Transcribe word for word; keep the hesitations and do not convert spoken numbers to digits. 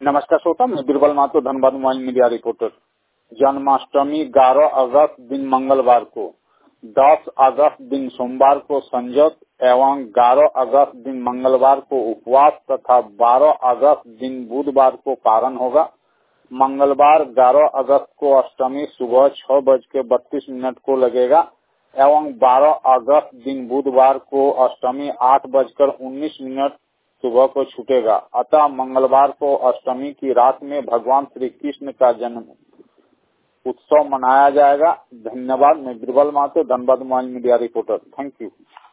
नमस्कार श्रोता, मैं Birbal Mahato, Dhanbad mobile media reporter. Janmashtami ग्यारह अगस्त दिन मंगलवार को, दस अगस्त दिन सोमवार को संजत एवं ग्यारह अगस्त दिन मंगलवार को उपवास तथा बारह अगस्त दिन बुधवार को पारण होगा। मंगलवार ग्यारह अगस्त को अष्टमी सुबह छह बज के बत्तीस मिनट को लगेगा एवं बारह अगस्त दिन बुधवार को अष्टमी आठ बजकर उन्नीस मिनट सुबह को छूटेगा। अतः मंगलवार को अष्टमी की रात में भगवान श्री कृष्ण का जन्म उत्सव मनाया जाएगा। धन्यवाद। मैं Birbal Mahato, Dhanbad mobile media reporter. Thank you.